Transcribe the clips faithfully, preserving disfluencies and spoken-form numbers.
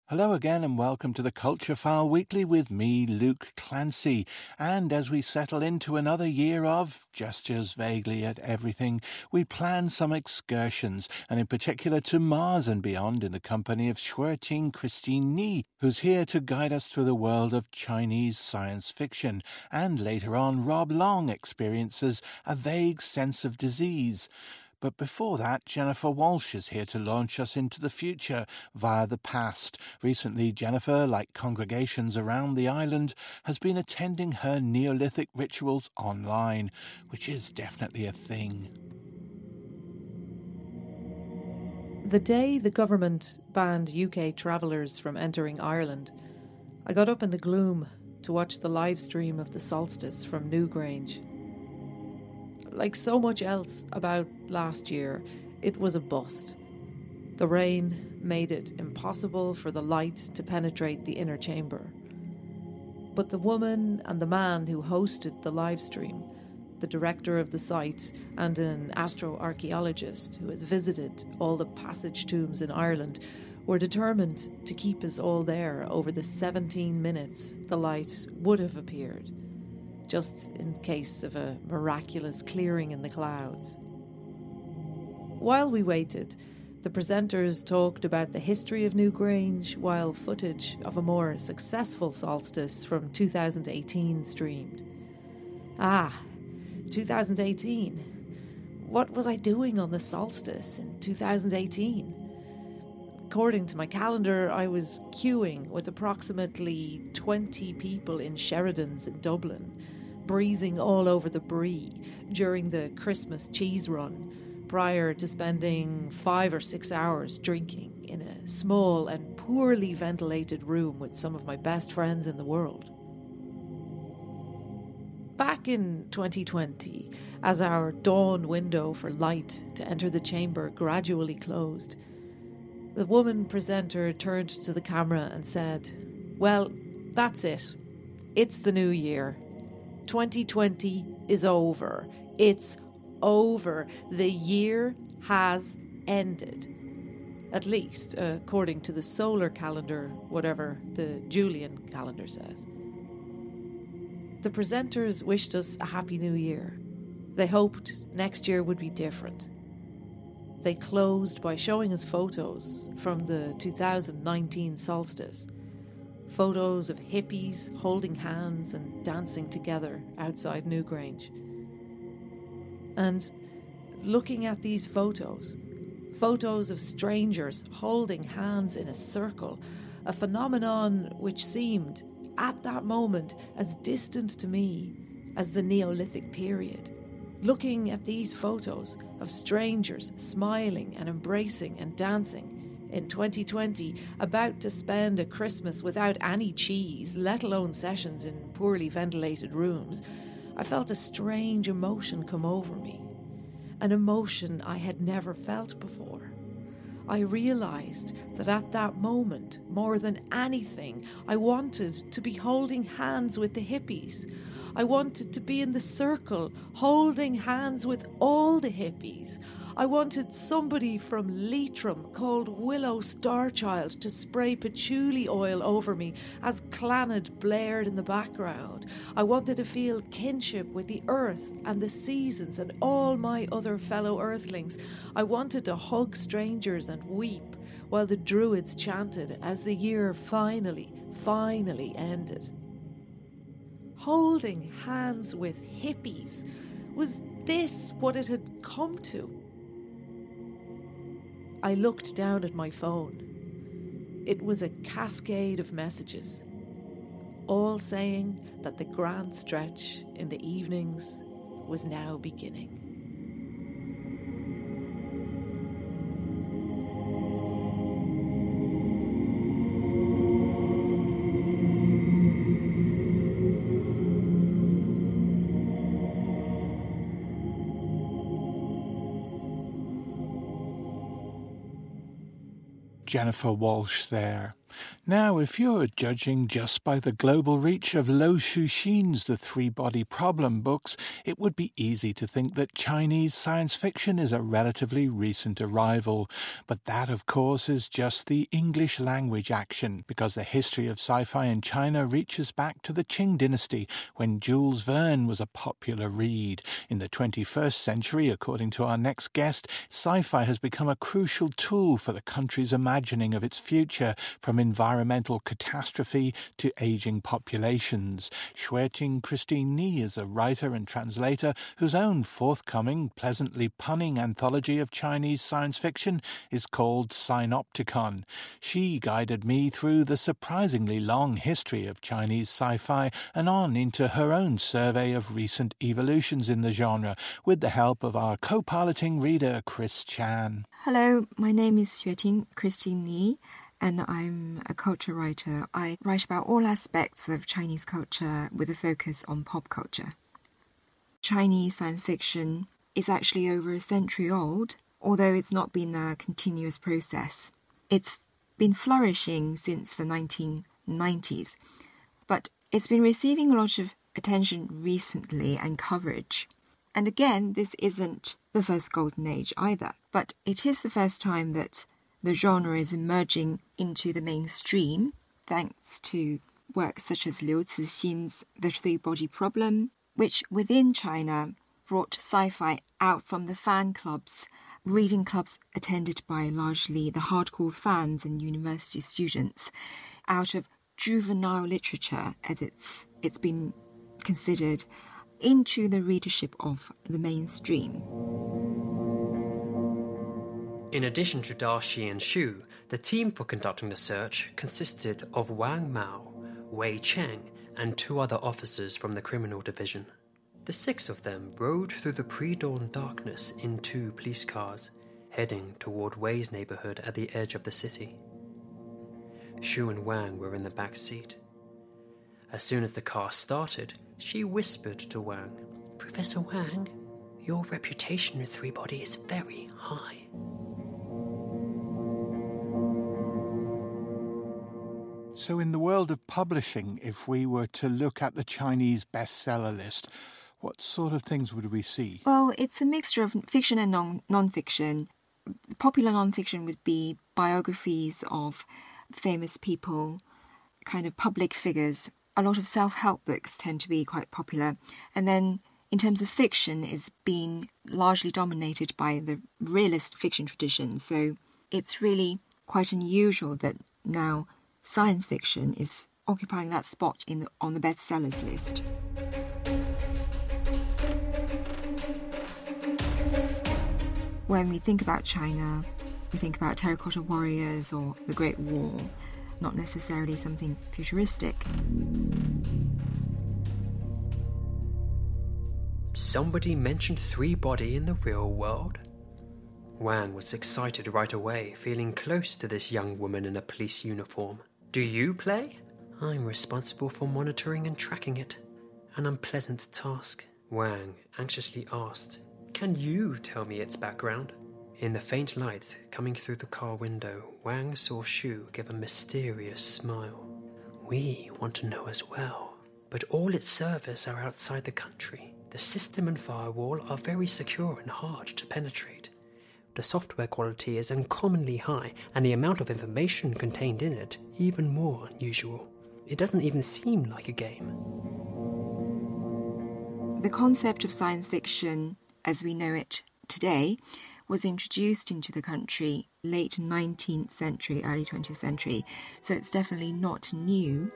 Hello again and welcome to the Culture File Weekly with me, Luke Clancy. And as we settle into another year of gestures vaguely at everything, we plan some excursions, and in particular to Mars and beyond in the company of Shuiting Christine Ni, who's here to guide us through the world of Chinese science fiction. And later on, Rob Long experiences a vague sense of disease. But before that, Jennifer Walsh is here to launch us into the future via the past. Recently, Jennifer, like congregations around the island, has been attending her Neolithic rituals online, which is definitely a thing. The day the government banned U K travellers from entering Ireland, I got up in the gloom to watch the live stream of the solstice from Newgrange. Like so much else about last year, it was a bust. The rain made it impossible for the light to penetrate the inner chamber. But the woman and the man who hosted the live stream, the director of the site and an astroarchaeologist who has visited all the passage tombs in Ireland, were determined to keep us all there over the seventeen minutes the light would have appeared, just in case of a miraculous clearing in the clouds. While we waited, the presenters talked about the history of Newgrange, while footage of a more successful solstice from two thousand eighteen streamed. Ah, two thousand eighteen. What was I doing on the solstice in two thousand eighteen? According to my calendar, I was queuing with approximately twenty people in Sheridan's in Dublin, breathing all over the brie during the Christmas cheese run, prior to spending five or six hours drinking in a small and poorly ventilated room with some of my best friends in the world. Back in twenty twenty, as our dawn window for light to enter the chamber gradually closed, the woman presenter turned to the camera and said, "Well, that's it. It's the new year. twenty twenty is over. It's over. The year has ended. At least, according to the solar calendar, whatever the Julian calendar says." The presenters wished us a happy new year. They hoped next year would be different. They closed by showing us photos from the two thousand nineteen solstice. Photos of hippies holding hands and dancing together outside Newgrange. And looking at these photos, photos of strangers holding hands in a circle, a phenomenon which seemed, at that moment, as distant to me as the Neolithic period. Looking at these photos of strangers smiling and embracing and dancing in twenty twenty, about to spend a Christmas without any cheese, let alone sessions in poorly ventilated rooms, I felt a strange emotion come over me. An emotion I had never felt before. I realised that at that moment, more than anything, I wanted to be holding hands with the hippies. I wanted to be in the circle, holding hands with all the hippies. I wanted somebody from Leitrim called Willow Starchild to spray patchouli oil over me as Clannad blared in the background. I wanted to feel kinship with the earth and the seasons and all my other fellow earthlings. I wanted to hug strangers and weep while the druids chanted as the year finally, finally ended. Holding hands with hippies, was this what it had come to? I looked down at my phone. It was a cascade of messages, all saying that the grand stretch in the evenings was now beginning. Jennifer Walsh there. Now, if you're judging just by the global reach of Lo Shuxin's The Three-Body Problem books, it would be easy to think that Chinese science fiction is a relatively recent arrival. But that, of course, is just the English language action, because the history of sci-fi in China reaches back to the Qing dynasty, when Jules Verne was a popular read. In the twenty-first century, according to our next guest, sci-fi has become a crucial tool for the country's imagining of its future, from environmental catastrophe to aging populations. Xueting Christine Ni is a writer and translator whose own forthcoming, pleasantly punning anthology of Chinese science fiction is called Synopticon. She guided me through the surprisingly long history of Chinese sci-fi and on into her own survey of recent evolutions in the genre, with the help of our co-piloting reader Chris Chan. Hello, my name is Xueting Christine Ni, and I'm a culture writer. I write about all aspects of Chinese culture with a focus on pop culture. Chinese science fiction is actually over a century old, although it's not been a continuous process. It's been flourishing since the nineteen nineties, but it's been receiving a lot of attention recently and coverage. And again, this isn't the first golden age either, but it is the first time that the genre is emerging into the mainstream, thanks to works such as Liu Cixin's The Three-Body Problem, which within China brought sci-fi out from the fan clubs, reading clubs attended by largely the hardcore fans and university students, out of juvenile literature, as it's it's been considered, into the readership of the mainstream. In addition to Da Xi and Xu, the team for conducting the search consisted of Wang Mao, Wei Cheng, and two other officers from the criminal division. The six of them rode through the pre-dawn darkness in two police cars, heading toward Wei's neighborhood at the edge of the city. Xu and Wang were in the back seat. As soon as the car started, she whispered to Wang, "Professor Wang, your reputation in Three-Body is very high." So in the world of publishing, if we were to look at the Chinese bestseller list, what sort of things would we see? Well, it's a mixture of fiction and non- non-fiction. Popular non-fiction would be biographies of famous people, kind of public figures. A lot of self-help books tend to be quite popular. And then in terms of fiction, it's been largely dominated by the realist fiction tradition. So it's really quite unusual that now science fiction is occupying that spot in the, on the bestsellers list. When we think about China, we think about terracotta warriors or the Great Wall, not necessarily something futuristic. Somebody mentioned Three-Body in the real world? Wang was excited right away, feeling close to this young woman in a police uniform. Do you play? I'm responsible for monitoring and tracking it. An unpleasant task. Wang anxiously asked, "Can you tell me its background?" In the faint light coming through the car window, Wang saw Xu give a mysterious smile. "We want to know as well, but all its servers are outside the country. The system and firewall are very secure and hard to penetrate. The software quality is uncommonly high, and the amount of information contained in it even more unusual. It doesn't even seem like a game." The concept of science fiction, as we know it today, was introduced into the country late nineteenth century, early twentieth century, so it's definitely not new.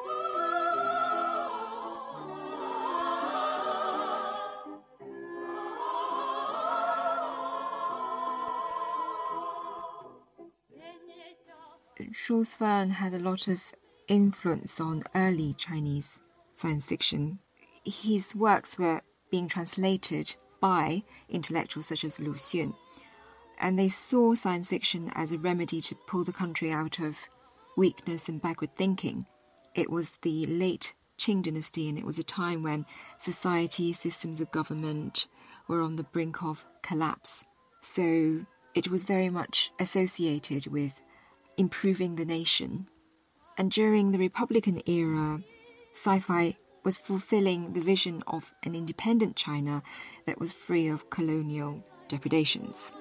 Jules Verne had a lot of influence on early Chinese science fiction. His works were being translated by intellectuals such as Lu Xun, and they saw science fiction as a remedy to pull the country out of weakness and backward thinking. It was the late Qing dynasty, and it was a time when society, systems of government were on the brink of collapse. So it was very much associated with improving the nation And during the Republican era, sci-fi was fulfilling the vision of an independent China that was free of colonial depredations.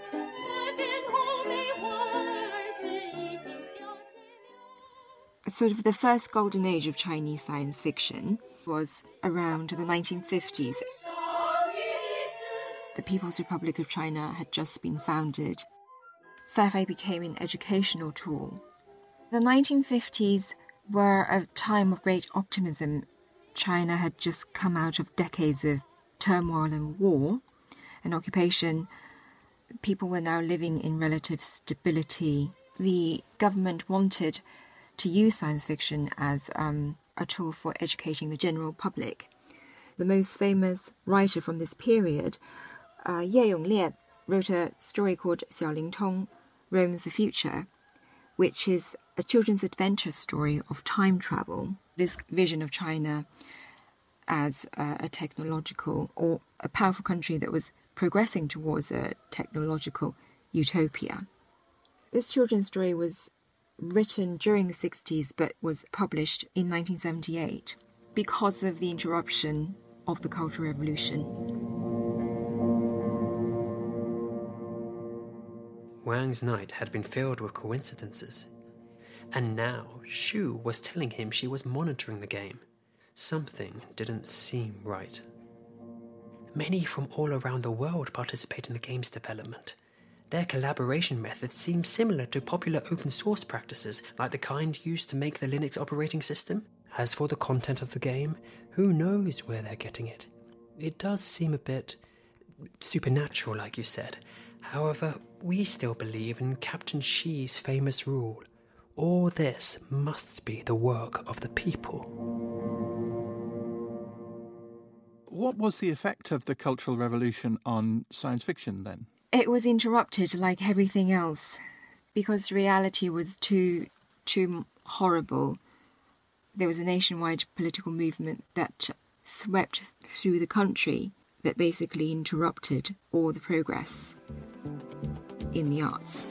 Sort of the first golden age of Chinese science fiction was around the nineteen fifties. The People's Republic of China had just been founded. Sci-fi became an educational tool. The nineteen fifties were a time of great optimism. China had just come out of decades of turmoil and war and occupation. People were now living in relative stability. The government wanted to use science fiction as um, a tool for educating the general public. The most famous writer from this period, uh, Ye Yonglian, wrote a story called Xiaoling Tong Roams the Future, which is a children's adventure story of time travel. This vision of China as a, a technological or a powerful country that was progressing towards a technological utopia. This children's story was written during the sixties but was published in nineteen seventy-eight because of the interruption of the Cultural Revolution. Wang's night had been filled with coincidences, and now Xu was telling him she was monitoring the game. Something didn't seem right. Many from all around the world participate in the game's development. Their collaboration methods seem similar to popular open source practices, like the kind used to make the Linux operating system. As for the content of the game, who knows where they're getting it? It does seem a bit supernatural, like you said. However, we still believe in Captain Xi's famous rule: all this must be the work of the people. What was the effect of the Cultural Revolution on science fiction then? It was interrupted like everything else because reality was too too horrible. There was a nationwide political movement that swept through the country that basically interrupted all the progress in the arts.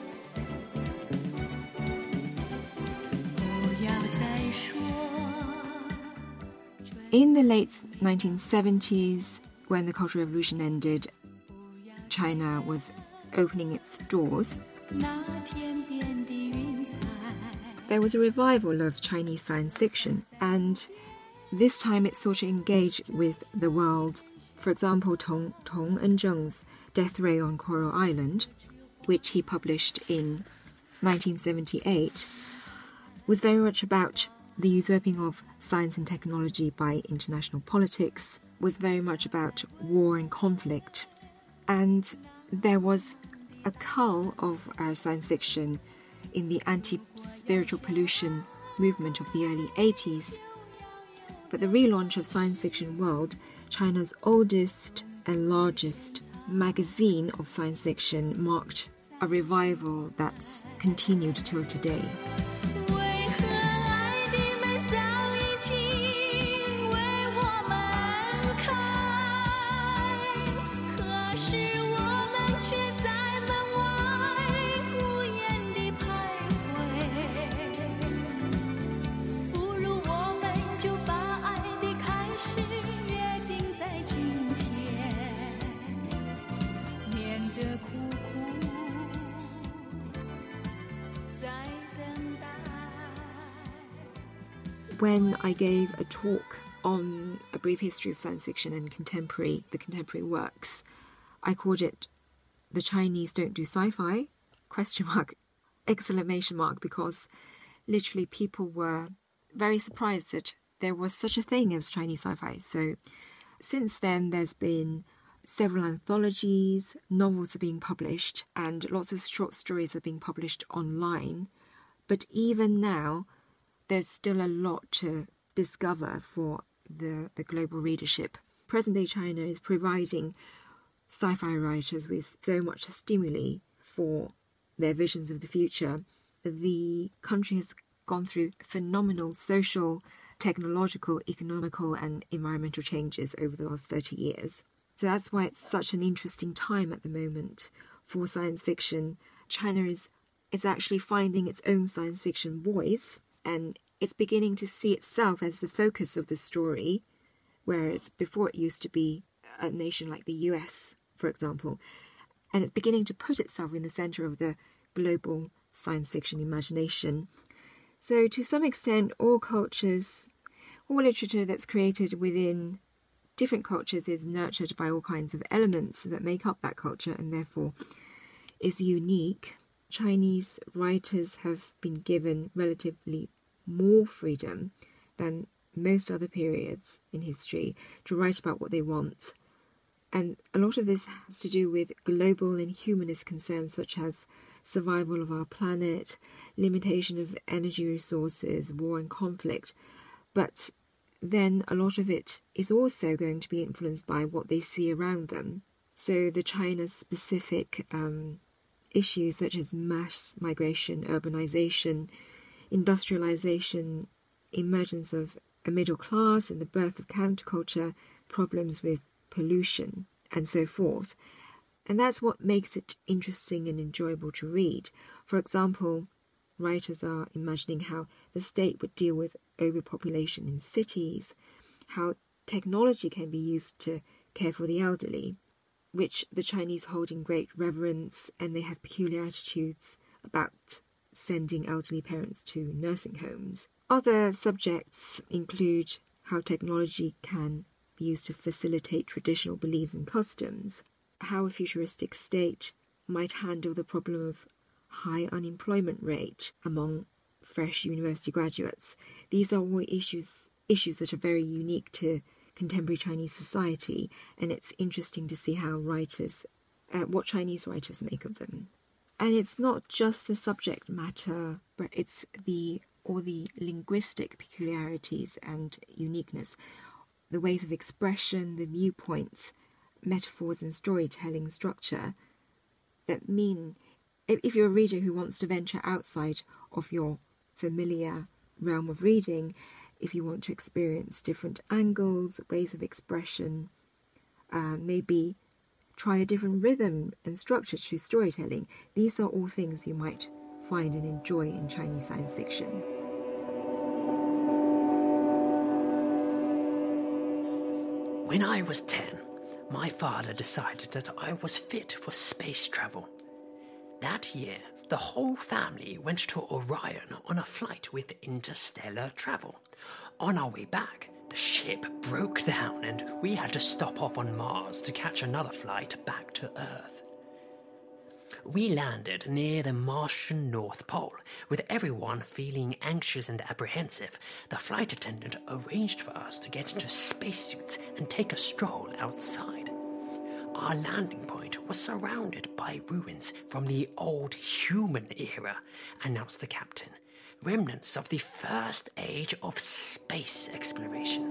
In the late nineteen seventies, when the Cultural Revolution ended, China was opening its doors. There was a revival of Chinese science fiction, and this time it sought to engage with the world. For example, Tong, Tong En-zheng's Death Ray on Coral Island, which he published in nineteen seventy-eight, was very much about the usurping of science and technology by international politics, was very much about war and conflict. And there was a cull of uh, science fiction in the anti-spiritual pollution movement of the early eighties. But the relaunch of Science Fiction World, China's oldest and largest magazine of science fiction, marked a revival that's continued till today. When I gave a talk on a brief history of science fiction and contemporary, the contemporary works, I called it "The Chinese Don't Do Sci-Fi?" question mark, exclamation mark, because literally people were very surprised that there was such a thing as Chinese sci-fi. So since then, there's been several anthologies, novels are being published, and lots of short stories are being published online. But even now, there's still a lot to discover for the, the global readership. Present-day China is providing sci-fi writers with so much stimuli for their visions of the future. The country has gone through phenomenal social, technological, economical and environmental changes over the last thirty years. So that's why it's such an interesting time at the moment for science fiction. China is it's actually finding its own science fiction voice, and it's beginning to see itself as the focus of the story, whereas before it used to be a nation like the U S, for example, and it's beginning to put itself in the center of the global science fiction imagination. So to some extent, all cultures, all literature that's created within different cultures is nurtured by all kinds of elements that make up that culture and therefore is unique. Chinese writers have been given relatively more freedom than most other periods in history to write about what they want. And a lot of this has to do with global and humanist concerns such as survival of our planet, limitation of energy resources, war and conflict. But then a lot of it is also going to be influenced by what they see around them. So the China-specific um, issues such as mass migration, urbanization, industrialization, emergence of a middle class and the birth of counterculture, problems with pollution and so forth. And that's what makes it interesting and enjoyable to read. For example, writers are imagining how the state would deal with overpopulation in cities, how technology can be used to care for the elderly, which the Chinese hold in great reverence, and they have peculiar attitudes about sending elderly parents to nursing homes. Other subjects include how technology can be used to facilitate traditional beliefs and customs, how a futuristic state might handle the problem of high unemployment rate among fresh university graduates. These are all issues issues that are very unique to contemporary Chinese society, and it's interesting to see how writers, uh, what Chinese writers make of them. And it's not just the subject matter, but it's the all the linguistic peculiarities and uniqueness, the ways of expression, the viewpoints, metaphors and storytelling structure that mean, if you're a reader who wants to venture outside of your familiar realm of reading, if you want to experience different angles, ways of expression, uh, maybe try a different rhythm and structure to storytelling, these are all things you might find and enjoy in Chinese science fiction. When I was ten, my father decided that I was fit for space travel. That year, the whole family went to Orion on a flight with interstellar travel. On our way back, the ship broke down and we had to stop off on Mars to catch another flight back to Earth. We landed near the Martian North Pole. With everyone feeling anxious and apprehensive, the flight attendant arranged for us to get into spacesuits and take a stroll outside. Our landing point was surrounded by ruins from the old human era, announced the captain, remnants of the first age of space exploration.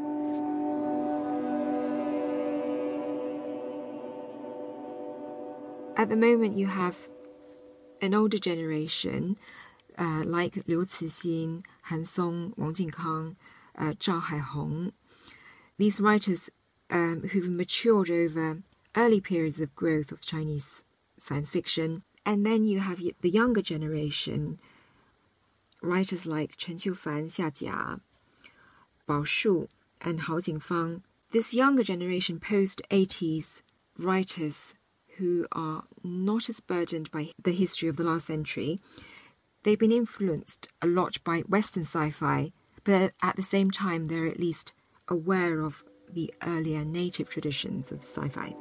At the moment, you have an older generation uh, like Liu Cixin, Han Song, Wang Jingkang, uh, Zhao Haihong. These writers um, who've matured over early periods of growth of Chinese science fiction. And then you have the younger generation, writers like Chen Qiufan, Xia Jia, Bao Shu, and Hao Jingfang. This younger generation, post-eighties writers who are not as burdened by the history of the last century. They've been influenced a lot by Western sci-fi, but at the same time they're at least aware of the earlier native traditions of sci-fi.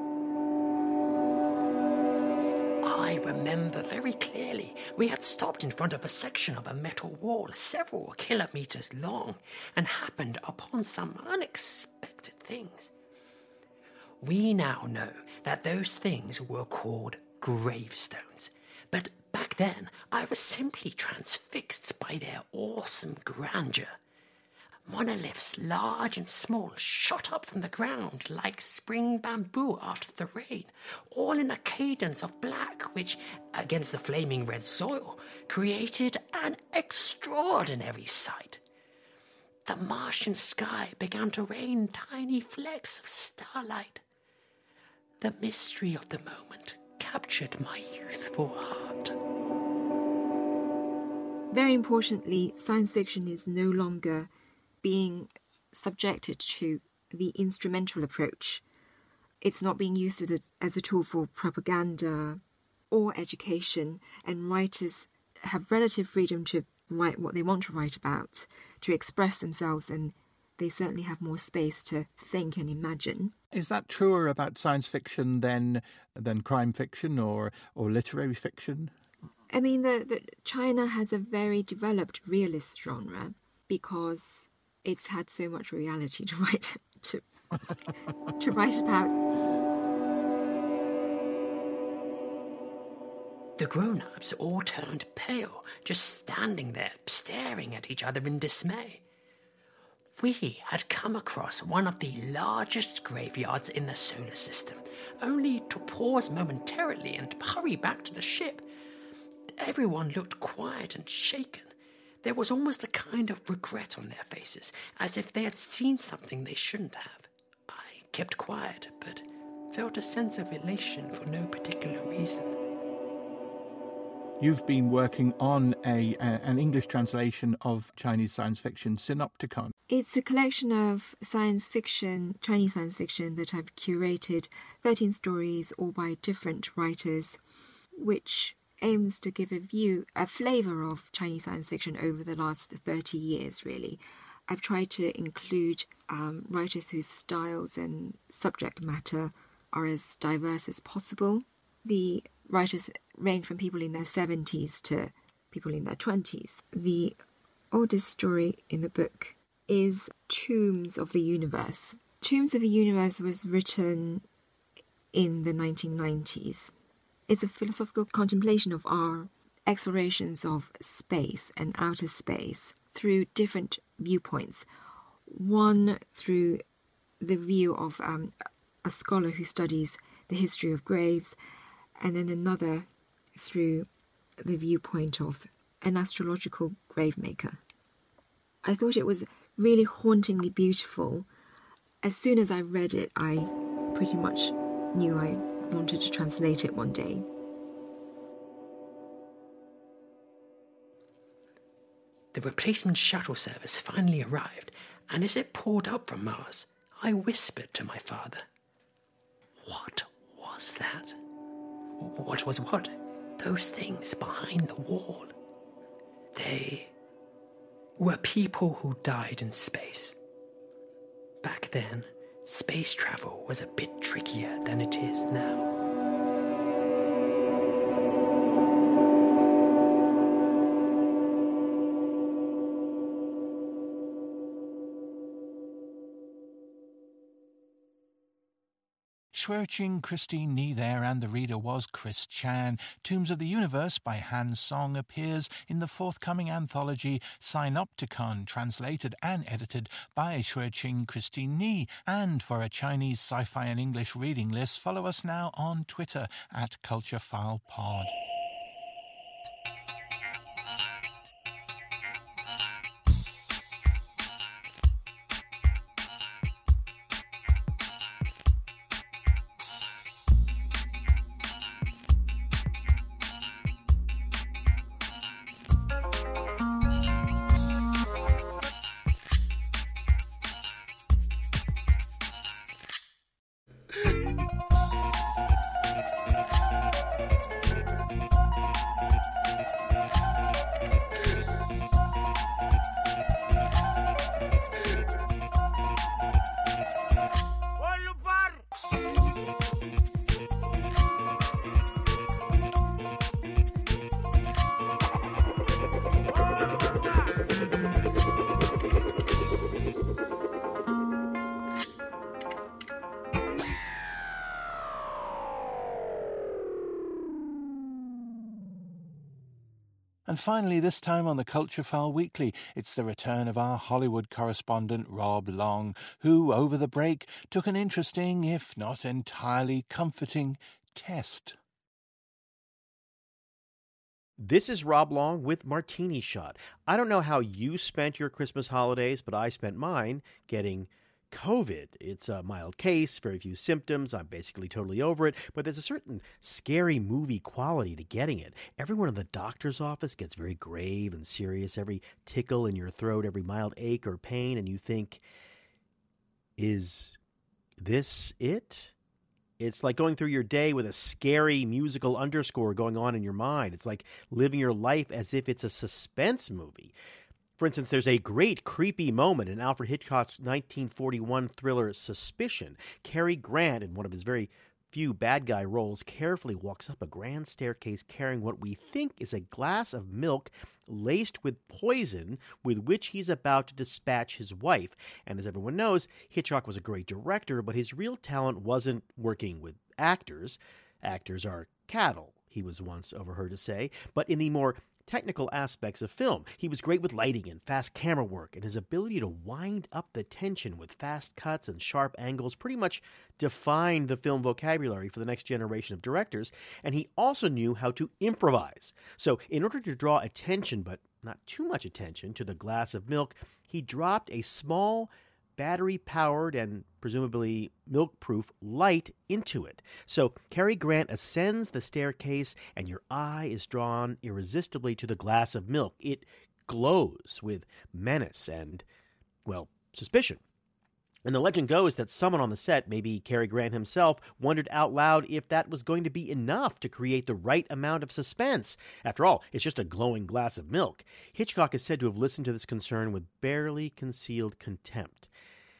I remember very clearly we had stopped in front of a section of a metal wall several kilometers long and happened upon some unexpected things. We now know that those things were called gravestones, but back then I was simply transfixed by their awesome grandeur. Monoliths large and small shot up from the ground like spring bamboo after the rain, all in a cadence of black which, against the flaming red soil, created an extraordinary sight. The Martian sky began to rain tiny flecks of starlight. The mystery of the moment captured my youthful heart. very importantly, science fiction is no longer being subjected to the instrumental approach. It's not being used as a, as a tool for propaganda or education, and writers have relative freedom to write what they want to write about, to express themselves, and they certainly have more space to think and imagine. Is that truer about science fiction than than crime fiction or, or literary fiction? I mean, the, the China has a very developed realist genre because it's had so much reality to write to to write about. The grown-ups all turned pale, just standing there, staring at each other in dismay. We had come across one of the largest graveyards in the solar system, only to pause momentarily and hurry back to the ship. Everyone looked quiet and shaken. There was almost a kind of regret on their faces, as if they had seen something they shouldn't have. I kept quiet, but felt a sense of elation for no particular reason. You've been working on a, a an English translation of Chinese science fiction, Synopticon. It's a collection of science fiction, Chinese science fiction, that I've curated, thirteen stories, all by different writers, which aims to give a view, a flavour of Chinese science fiction over the last thirty years, really. I've tried to include um, writers whose styles and subject matter are as diverse as possible. The writers range from people in their seventies to people in their twenties. The oldest story in the book is Tombs of the Universe. Tombs of the Universe was written in the nineteen nineties. It's a philosophical contemplation of our explorations of space and outer space through different viewpoints. One through the view of um, a scholar who studies the history of graves, and then another through the viewpoint of an astrological gravemaker. I thought it was really hauntingly beautiful. As soon as I read it, I pretty much knew I wanted to translate it one day. The replacement shuttle service finally arrived, and as it pulled up from Mars, I whispered to my father, "What was that?" What was what? Those things behind the wall. They were people who died in space. Back then, space travel was a bit trickier than it is now. Shuoqing Christine Ni there, and the reader was Chris Chan. Tombs of the Universe by Han Song appears in the forthcoming anthology Synopticon, translated and edited by Shuoqing Christine Ni. And for a Chinese sci-fi and English reading list, follow us now on Twitter at CulturePhilePod. And finally, this time on the Culture File Weekly, it's the return of our Hollywood correspondent Rob Long, who, over the break, took an interesting, if not entirely comforting, test. This is Rob Long with Martini Shot. I don't know how you spent your Christmas holidays, but I spent mine getting COVID. It's a mild case, very few symptoms. I'm basically totally over it. But there's a certain scary movie quality to getting it. Everyone in the doctor's office gets very grave and serious. Every tickle in your throat, every mild ache or pain, and you think, is this it? It's like going through your day with a scary musical underscore going on in your mind. It's like living your life as if it's a suspense movie. For instance, there's a great creepy moment in Alfred Hitchcock's nineteen forty-one thriller Suspicion. Cary Grant, in one of his very few bad guy roles, carefully walks up a grand staircase carrying what we think is a glass of milk laced with poison with which he's about to dispatch his wife. And as everyone knows, Hitchcock was a great director, but his real talent wasn't working with actors. Actors are cattle, he was once overheard to say, but in the more technical aspects of film. He was great with lighting and fast camera work, and his ability to wind up the tension with fast cuts and sharp angles pretty much defined the film vocabulary for the next generation of directors, and he also knew how to improvise. So in order to draw attention, but not too much attention, to the glass of milk, he dropped a small battery-powered and presumably milk-proof light into it. So Cary Grant ascends the staircase, and your eye is drawn irresistibly to the glass of milk. It glows with menace and, well, suspicion. And the legend goes that someone on the set, maybe Cary Grant himself, wondered out loud if that was going to be enough to create the right amount of suspense. After all, it's just a glowing glass of milk. Hitchcock is said to have listened to this concern with barely concealed contempt.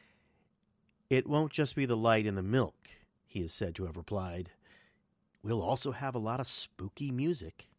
"It won't just be the light and the milk," he is said to have replied. "We'll also have a lot of spooky music."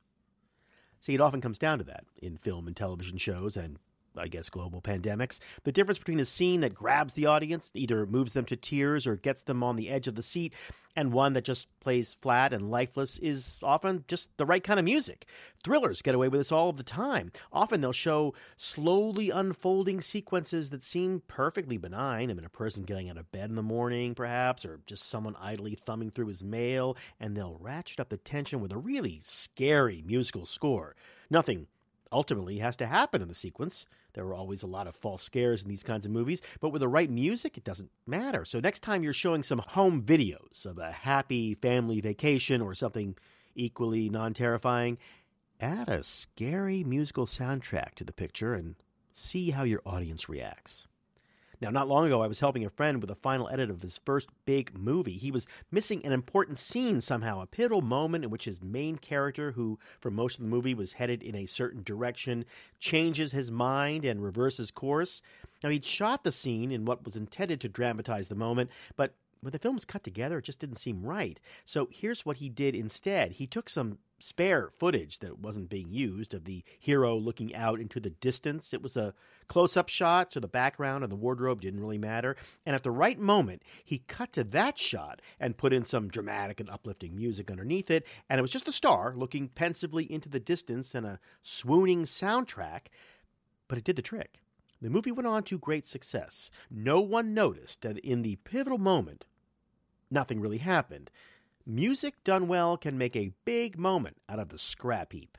See, it often comes down to that in film and television shows and, I guess, global pandemics. The difference between a scene that grabs the audience, either moves them to tears or gets them on the edge of the seat, and one that just plays flat and lifeless is often just the right kind of music. Thrillers get away with this all of the time. Often they'll show slowly unfolding sequences that seem perfectly benign. I mean, a person getting out of bed in the morning, perhaps, or just someone idly thumbing through his mail, and they'll ratchet up the tension with a really scary musical score. Nothing ultimately has to happen in the sequence. There are always a lot of false scares in these kinds of movies, but with the right music, it doesn't matter. So next time you're showing some home videos of a happy family vacation or something equally non-terrifying, add a scary musical soundtrack to the picture and see how your audience reacts. Now, not long ago, I was helping a friend with the final edit of his first big movie. He was missing an important scene somehow, a pivotal moment in which his main character, who for most of the movie was headed in a certain direction, changes his mind and reverses course. Now, he'd shot the scene in what was intended to dramatize the moment, but when the film was cut together, it just didn't seem right. So here's what he did instead. He took some spare footage that wasn't being used of the hero looking out into the distance. It was a close-up shot, so the background and the wardrobe didn't really matter. And at the right moment, he cut to that shot and put in some dramatic and uplifting music underneath it. And it was just a star looking pensively into the distance and a swooning soundtrack. But it did the trick. The movie went on to great success. No one noticed that in the pivotal moment, nothing really happened. Music done well can make a big moment out of the scrap heap.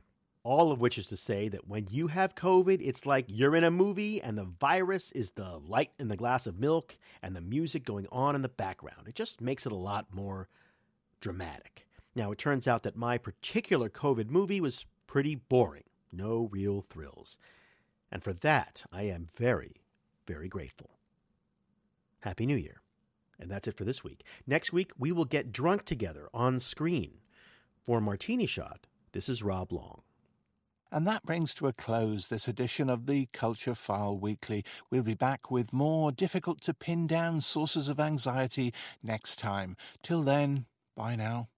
All of which is to say that when you have COVID, it's like you're in a movie and the virus is the light in the glass of milk and the music going on in the background. It just makes it a lot more dramatic. Now, it turns out that my particular COVID movie was pretty boring. No real thrills. And for that, I am very, very grateful. Happy New Year. And that's it for this week. Next week, we will get drunk together on screen. For Martini Shot, this is Rob Long. And that brings to a close this edition of the Culture File Weekly. We'll be back with more difficult-to-pin-down sources of anxiety next time. Till then, bye now.